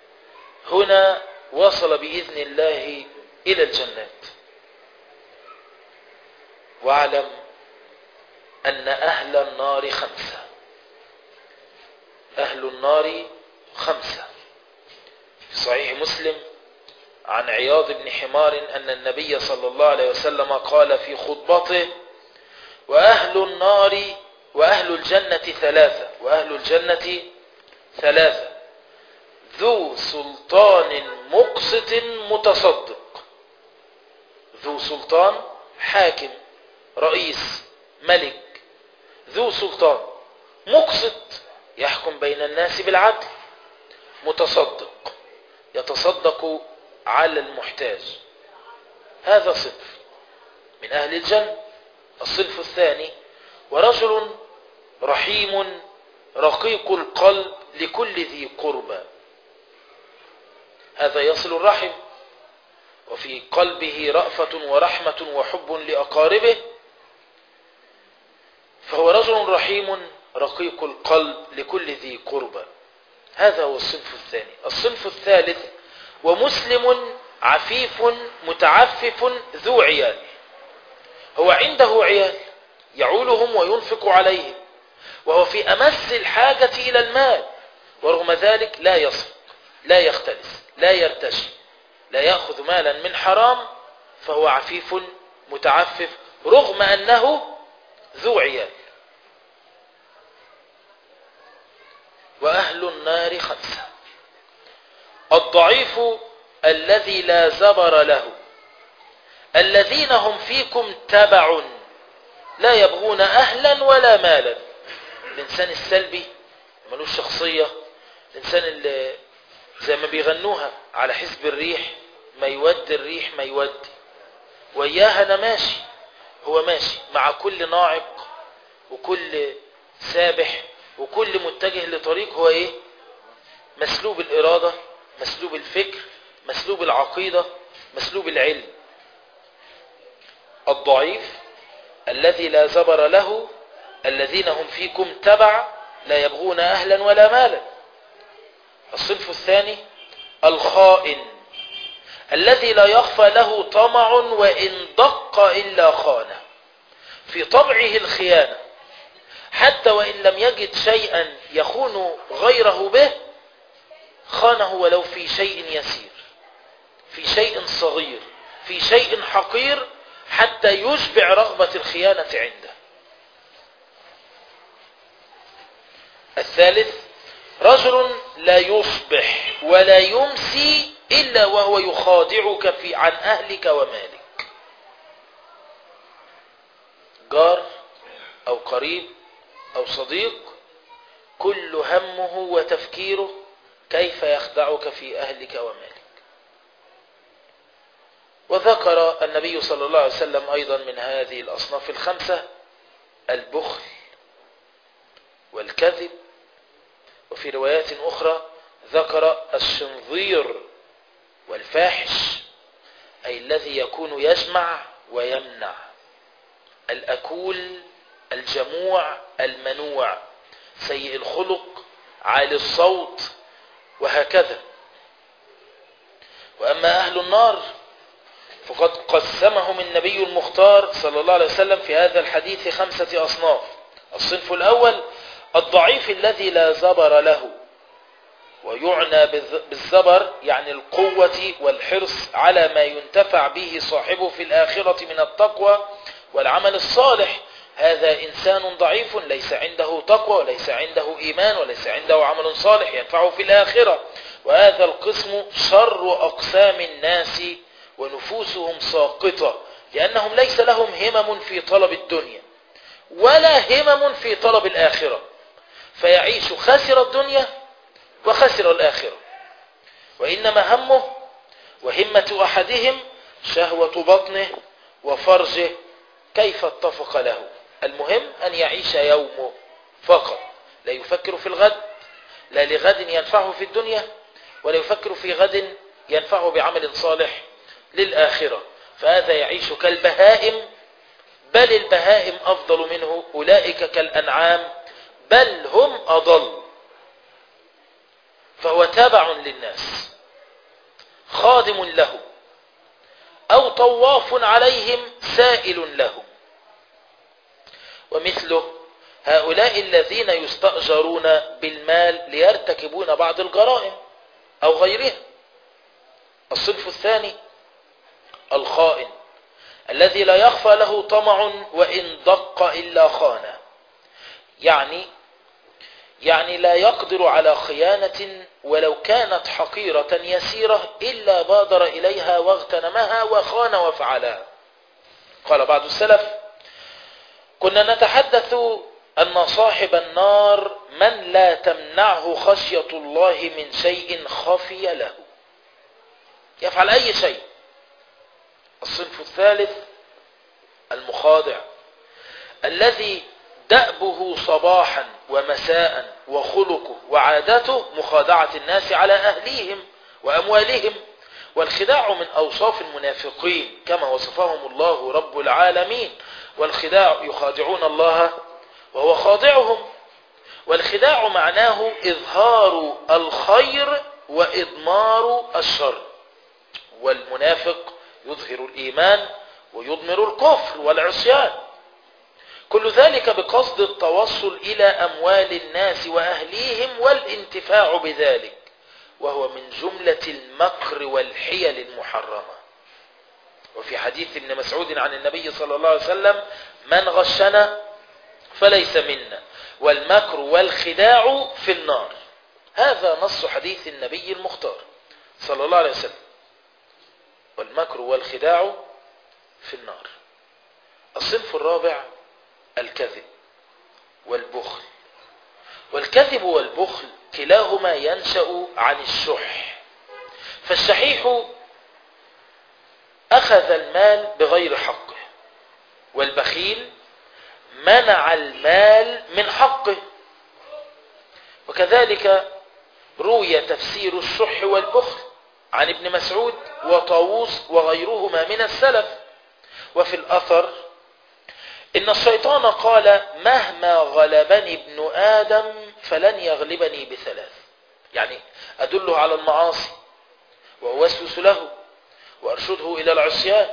Speaker 1: هنا وصل بإذن الله إلى الجنات. واعلم أن أهل النار خمسة. أهل النار خمسة. في صحيح مسلم عن عياض بن حمار أن النبي صلى الله عليه وسلم قال في خطبته: وأهل النار وأهل الجنة ثلاثة وأهل الجنة ثلاثة ذو سلطان مقسط متصدق. ذو سلطان، حاكم، رئيس، ملك، ذو سلطان، مقسط، يحكم بين الناس بالعدل، متصدق، يتصدق على المحتاج. هذا صنف من أهل الجنة. الصنف الثاني: ورجل رحيم رقيق القلب لكل ذي قربى. هذا يصل الرحم وفي قلبه رأفة ورحمة وحب لأقاربه، فهو رجل رحيم رقيق القلب لكل ذي قربى. هذا هو الصنف الثاني. الصنف الثالث: ومسلم عفيف متعفف ذو عيال. هو عنده عيال يعولهم وينفق عليهم، وهو في أمس الحاجة إلى المال، ورغم ذلك لا يسرق، لا يختلس، لا يرتشي، لا يأخذ مالا من حرام، فهو عفيف متعفف رغم أنه ذو عيال. وأهل النار خمسة: الضعيف الذي لا زبر له، الذين هم فيكم تبع لا يبغون أهلا ولا مالا. الإنسان السلبي ملوش شخصية، الإنسان اللي زي ما بيغنوها على حسب الريح، ما يودي الريح ما يودي، وإياها أنا ماشي. هو ماشي مع كل ناعق وكل سابح وكل متجه لطريق، هو إيه؟ مسلوب الإرادة، مسلوب الفكر، مسلوب العقيدة، مسلوب العلم. الضعيف الذي لا زبر له، الذين هم فيكم تبع لا يبغون أهلا ولا مالا. الصنف الثاني: الخائن الذي لا يخفى له طمع وإن دق إلا خانه. في طبعه الخيانة، حتى وإن لم يجد شيئا يخون غيره به خانه ولو في شيء يسير، في شيء صغير، في شيء حقير، حتى يشبع رغبة الخيانة عنده. الثالث: رجل لا يصبح ولا يمسي إلا وهو يخادعك في عن أهلك ومالك. جار أو قريب أو صديق، كل همه وتفكيره كيف يخدعك في أهلك ومالك. وذكر النبي صلى الله عليه وسلم أيضا من هذه الأصناف الخمسة: البخل والكذب. وفي روايات أخرى ذكر الشنظير والفاحش، أي الذي يكون يجمع ويمنع، الأكول الجموع المنوع، سيء الخلق، عالي الصوت، وهكذا. وأما أهل النار فقد قسمهم النبي المختار صلى الله عليه وسلم في هذا الحديث خمسة أصناف. الصنف الأول: الضعيف الذي لا زبر له، ويعنى بالزبر يعني القوة والحرص على ما ينتفع به صاحبه في الآخرة من التقوى والعمل الصالح. هذا إنسان ضعيف ليس عنده تقوى وليس عنده إيمان وليس عنده عمل صالح ينفعه في الآخرة. وهذا القسم شر أقسام الناس ونفوسهم ساقطة، لأنهم ليس لهم همم في طلب الدنيا ولا همم في طلب الآخرة، فيعيش خاسر الدنيا وخسر الآخرة. وإنما همه وهمة أحدهم شهوة بطنه وفرجه كيف اتفق له. المهم أن يعيش يومه فقط، لا يفكر في الغد، لا لغد ينفعه في الدنيا ولا يفكر في غد ينفعه بعمل صالح للآخرة. فهذا يعيش كالبهائم، بل البهائم أفضل منه، أولئك كالأنعام بل هم أضل. فهو تابع للناس، خادم لهم، أو طواف عليهم سائل لهم. ومثله هؤلاء الذين يستأجرون بالمال ليرتكبون بعض الجرائم أو غيرها. الصنف الثاني الخائن الذي لا يخفى له طمع وإن دق إلا خانه، يعني يعني لا يقدر على خيانة ولو كانت حقيرة يسيرة إلا بادر إليها واغتنمها وخان وفعلها. قال بعض السلف: كنا نتحدث أن صاحب النار من لا تمنعه خشية الله من شيء خفي له، يفعل أي شيء. الصنف الثالث المخادع الذي دأبه صباحا ومساء وخلقه وعادته مخادعة الناس على أهليهم وأموالهم، والخداع من أوصاف المنافقين كما وصفهم الله رب العالمين. والخداع يخادعون الله وهو خاضعهم، والخداع معناه إظهار الخير وإضمار الشر، والمنافق يظهر الإيمان ويضمر الكفر والعصيان، كل ذلك بقصد التوصل إلى أموال الناس وأهليهم والانتفاع بذلك، وهو من جملة المكر والحيل المحرمة. وفي حديث ابن مسعود عن النبي صلى الله عليه وسلم: من غشنا فليس منا والمكر والخداع في النار. هذا نص حديث النبي المختار صلى الله عليه وسلم: والمكر والخداع في النار. الصنف الرابع الكذب والبخل. والكذب والبخل كلاهما ينشأ عن الشح، فالشحيح أخذ المال بغير حقه، والبخيل منع المال من حقه. وكذلك روي تفسير الشح والبخل عن ابن مسعود وطاووس وغيرهما من السلف. وفي الأثر إن الشيطان قال: مهما غلبني ابن آدم فلن يغلبني بثلاث، يعني أدله على المعاصي وأوسوس له وأرشده إلى العصيان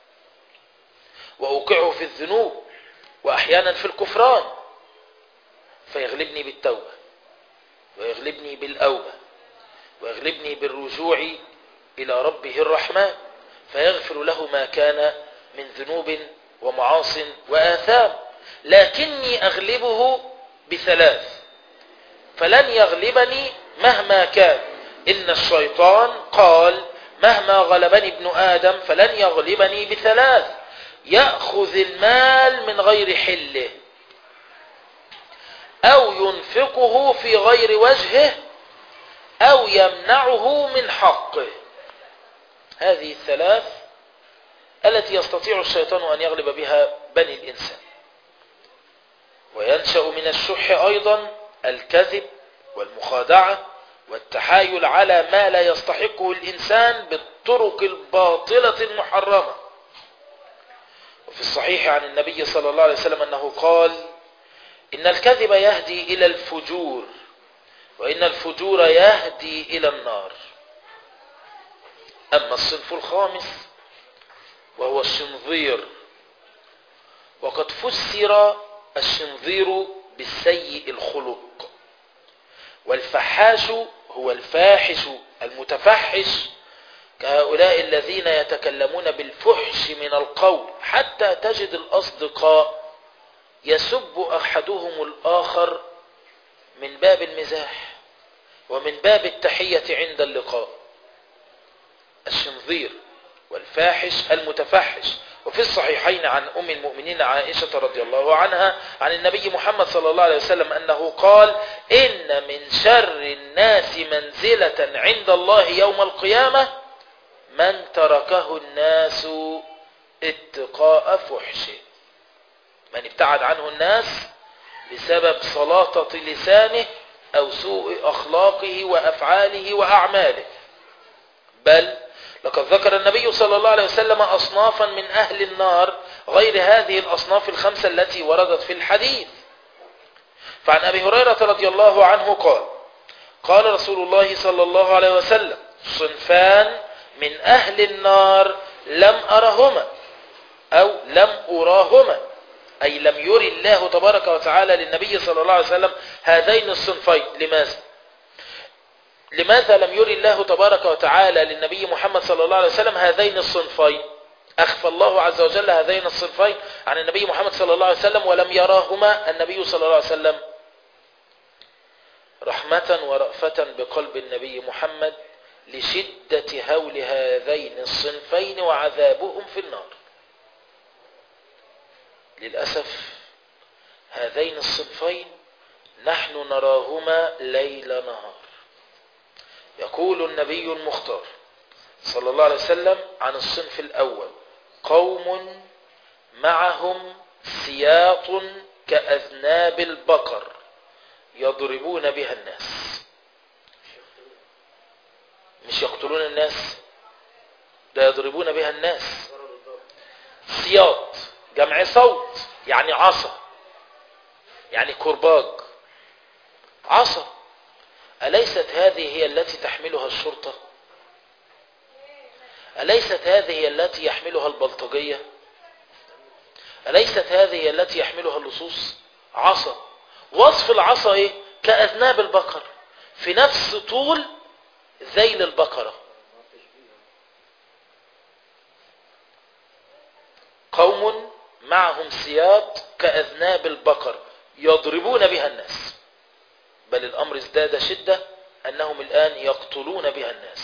Speaker 1: وأوقعه في الذنوب وأحيانا في الكفران، فيغلبني بالتوبة ويغلبني بالأوبة ويغلبني بالرجوع إلى ربه الرحمن، فيغفر له ما كان من ذنوب ومعاص وآثام، لكني أغلبه بثلاث فلن يغلبني مهما كان. إن الشيطان قال: مهما غلبني ابن آدم فلن يغلبني بثلاث: يأخذ المال من غير حله، أو ينفقه في غير وجهه، أو يمنعه من حقه. هذه الثلاث التي يستطيع الشيطان أن يغلب بها بني الإنسان. وينشأ من الشح أيضا الكذب والمخادعة والتحايل على ما لا يستحقه الإنسان بالطرق الباطلة المحرمة. وفي الصحيح عن النبي صلى الله عليه وسلم أنه قال: إن الكذب يهدي إلى الفجور، وإن الفجور يهدي إلى النار. أما الصنف الخامس وهو الشنظير، وقد فسر الشنظير بالسيء الخلق، والفحاش هو الفاحش المتفحش، كهؤلاء الذين يتكلمون بالفحش من القول حتى تجد الأصدقاء يسب أحدهم الآخر من باب المزاح ومن باب التحية عند اللقاء. الشنظير والفاحش المتفحش. وفي الصحيحين عن أم المؤمنين عائشة رضي الله عنها عن النبي محمد صلى الله عليه وسلم أنه قال: إن من شر الناس منزلة عند الله يوم القيامة من تركه الناس اتقاء فحشه، من ابتعد عنه الناس بسبب سلاطة لسانه أو سوء أخلاقه وأفعاله وأعماله. بل لقد ذكر النبي صلى الله عليه وسلم أصنافا من أهل النار غير هذه الأصناف الخمسة التي وردت في الحديث. فعن أبي هريرة رضي الله عنه قال: قال رسول الله صلى الله عليه وسلم: صنفان من أهل النار لم أرهما أو لم أراهما: أي لم يري الله تبارك وتعالى للنبي صلى الله عليه وسلم هذين الصنفين. لماذا؟ لماذا لم يري الله تبارك وتعالى للنبي محمد صلى الله عليه وسلم هذين الصنفين؟ أخفى الله عز وجل هذين الصنفين عن النبي محمد صلى الله عليه وسلم ولم يراهما النبي صلى الله عليه وسلم رحمة ورأفة بقلب النبي محمد لشدة هول هذين الصنفين وعذابهم في النار. للأسف هذين الصنفين نحن نراهما ليل نهار. يقول النبي المختار صلى الله عليه وسلم عن الصنف الأول: قوم معهم سياط كأذناب البقر يضربون بها الناس. مش يقتلون الناس، ده يضربون بها الناس. سياط جمع صوت، يعني عصا، يعني كرباج، عصا. أليست هذه هي التي تحملها الشرطة؟ أليست هذه هي التي يحملها البلطجية؟ أليست هذه هي التي يحملها اللصوص؟ عصا. وصف العصا ايه؟ كأذناب البقر، في نفس طول ذيل البقرة. قوم معهم سياط كأذناب البقر يضربون بها الناس، بل الأمر ازداد شدة أنهم الآن يقتلون بها الناس.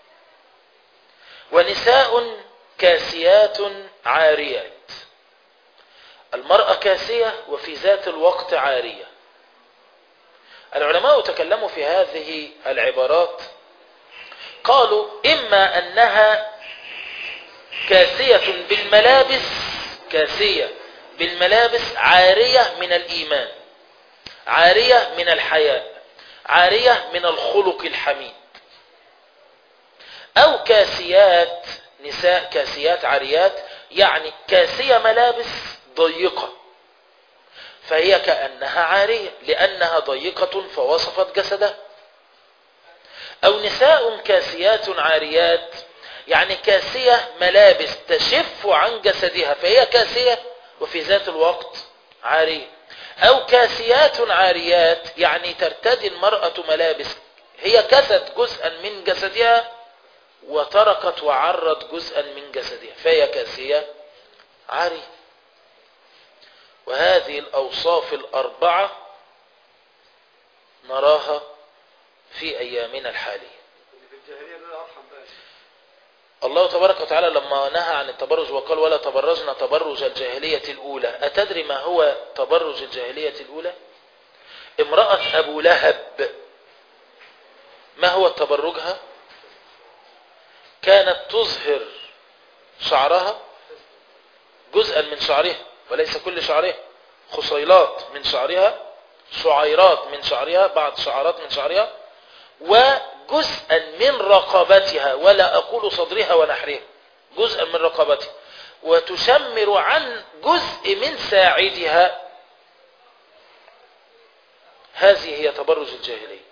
Speaker 1: ونساء كاسيات عاريات. المرأة كاسية وفي ذات الوقت عارية. العلماء تكلموا في هذه العبارات، قالوا إما أنها كاسية بالملابس، كاسية بالملابس عارية من الإيمان، عارية من الحياء، عارية من الخلق الحميد، أو كاسيات، نساء كاسيات عاريات، يعني كاسية ملابس ضيقة فهي كأنها عارية لأنها ضيقة فوصفت جسدها. أو نساء كاسيات عاريات، يعني كاسية ملابس تشف عن جسدها فهي كاسية وفي ذات الوقت عارية. أو كاسيات عاريات، يعني ترتدي المرأة ملابس هي كست جزءا من جسدها وتركت وعرت جزءا من جسدها فهي كاسية عارية. وهذه الأوصاف الأربعة نراها في أيامنا الحالية. الله تبارك وتعالى لما نهى عن التبرج وقال: ولا تبرجنا تبرج الجاهلية الأولى. أتدري ما هو تبرج الجاهلية الأولى؟ امرأة أبو لهب ما هو تبرجها؟ كانت تظهر شعرها، جزءا من شعرها وليس كل شعرها، خصيلات من شعرها، شعيرات من شعرها، بعض شعرات من شعرها، وجزءا من رقبتها، ولا أقول صدرها ونحرها، جزءا من رقبتها، وتشمر عن جزء من ساعدها. هذه هي تبرج الجاهلية.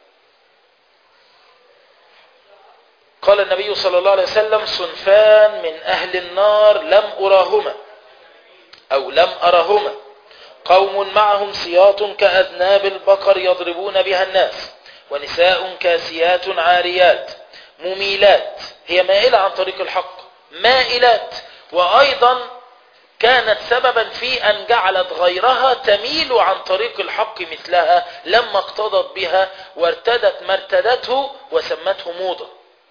Speaker 1: قال النبي صلى الله عليه وسلم: صنفان من أهل النار لم أراهما أو لم أرهما: قوم معهم سياط كأذناب البقر يضربون بها الناس، ونساء كاسيات عاريات مميلات، هي مائلة عن طريق الحق، مائلات، وأيضا كانت سببا في أن جعلت غيرها تميل عن طريق الحق مثلها لما اقتضت بها وارتدت ما ارتدته وسمته موضة.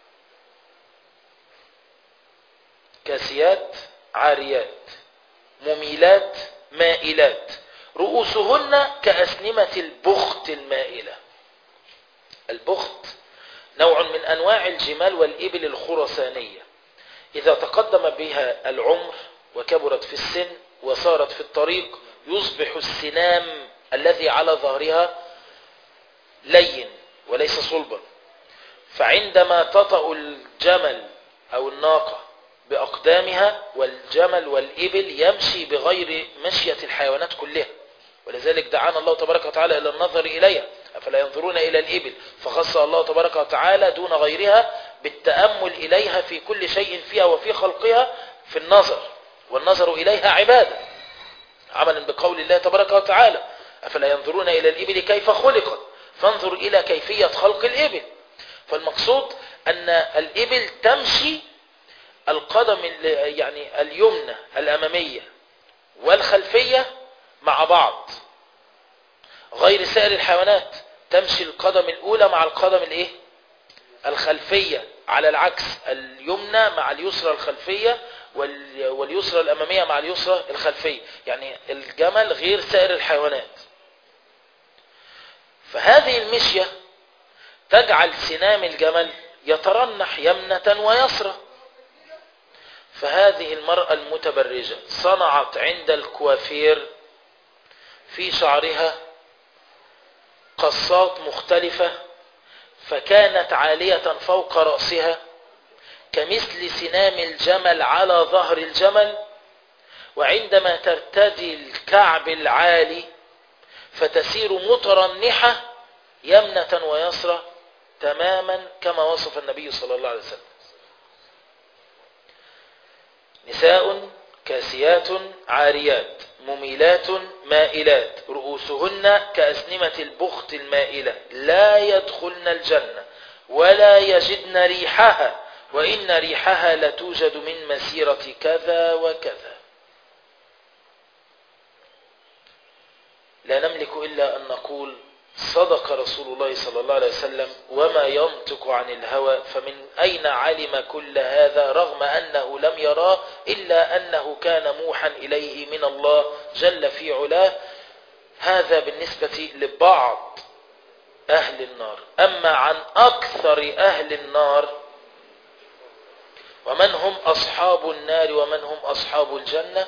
Speaker 1: كاسيات عاريات مميلات مائلات، رؤوسهن كأسنمة البخت المائلة. البخت نوع من أنواع الجمال والإبل الخرسانية، إذا تقدم بها العمر وكبرت في السن وصارت في الطريق يصبح السنام الذي على ظهرها لين وليس صلبا، فعندما تطأ الجمل أو الناقة بأقدامها، والجمل والإبل يمشي بغير مشية الحيوانات كلها، ولذلك دعانا الله تبارك وتعالى إلى النظر إليها، أفلا ينظرون إلى الإبل، فخص الله تبارك وتعالى دون غيرها بالتأمل إليها في كل شيء فيها وفي خلقها في النظر، والنظر إليها عبادة. عملا بقول الله تبارك وتعالى أفلا ينظرون إلى الإبل كيف خلقت فانظر إلى كيفية خلق الإبل. فالمقصود أن الإبل تمشي القدم يعني اليمنى الأمامية والخلفية مع بعض، غير سائر الحيوانات تمشي القدم الأولى مع القدم الإيه؟ الخلفية، على العكس اليمنى مع اليسرى الخلفية واليسرى الأمامية مع اليسرى الخلفية، يعني الجمل غير سائر الحيوانات. فهذه المشية تجعل سنام الجمل يترنح يمنة ويسرى. فهذه المرأة المتبرجة صنعت عند الكوافير في شعرها قصات مختلفة، فكانت عالية فوق رأسها كمثل سنام الجمل على ظهر الجمل، وعندما ترتدي الكعب العالي فتسير مترنحة يمنة ويسرى تماما كما وصف النبي صلى الله عليه وسلم. نساء كاسيات عاريات مميلات مائلات رؤوسهن كأسنمة البخت المائلة لا يدخلن الجنة ولا يجدن ريحها وإن ريحها لتوجد من مسيرة كذا وكذا. لا نملك إلا أن نقول صدق رسول الله صلى الله عليه وسلم وما ينطق عن الهوى، فمن أين علم كل هذا رغم أنه لم يراه إلا أنه كان موحى إليه من الله جل في علاه. هذا بالنسبة لبعض أهل النار. أما عن أكثر أهل النار ومن هم أصحاب النار ومن هم أصحاب الجنة،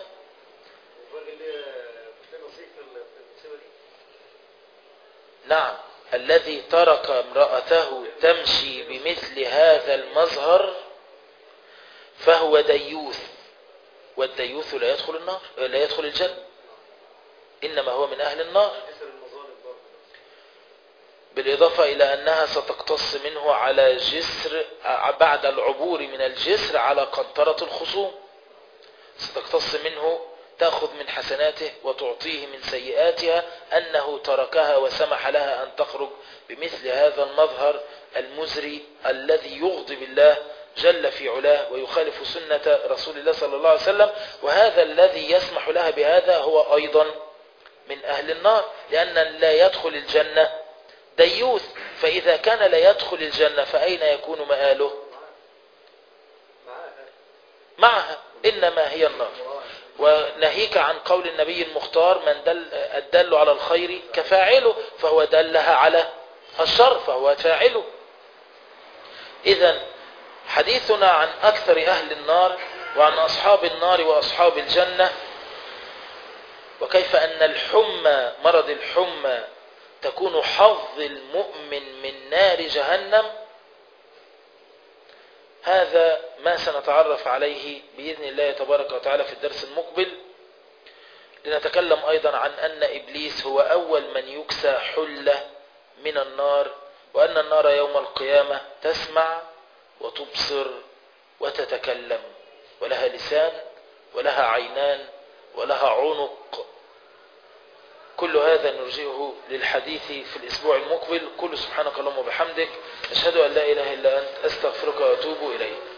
Speaker 1: نعم، الذي ترك امرأته تمشي بمثل هذا المظهر فهو ديوث، والديوث لا يدخل النار لا يدخل الجنة، إنما هو من أهل النار، بالإضافة إلى أنها ستقتص منه على جسر بعد العبور من الجسر على قنطرة الخصوم، ستقتص منه تأخذ من حسناته وتعطيه من سيئاتها أنه تركها وسمح لها أن تخرج بمثل هذا المظهر المزري الذي يغضب الله جل في علاه ويخالف سنة رسول الله صلى الله عليه وسلم. وهذا الذي يسمح لها بهذا هو أيضا من أهل النار، لأن لا يدخل الجنة ديوث، فإذا كان لا يدخل الجنة فأين يكون مآله؟ معها، إنما هي النار. ونهيك عن قول النبي المختار من دل الدل على الخير كفاعله، فهو دلها على الشر فهو فاعله. إذن حديثنا عن أكثر أهل النار وعن أصحاب النار وأصحاب الجنة، وكيف أن الحمى مرض الحمى تكون حظ المؤمن من نار جهنم، هذا ما سنتعرف عليه بإذن الله تبارك وتعالى في الدرس المقبل. لنتكلم أيضا عن أن إبليس هو أول من يكسى حلة من النار، وأن النار يوم القيامة تسمع وتبصر وتتكلم، ولها لسان ولها عينان ولها عنق. كل هذا نرجئه للحديث في الأسبوع المقبل. كل سبحانك اللهم وبحمدك أشهد أن لا إله إلا أنت أستغفرك وأتوب إليك.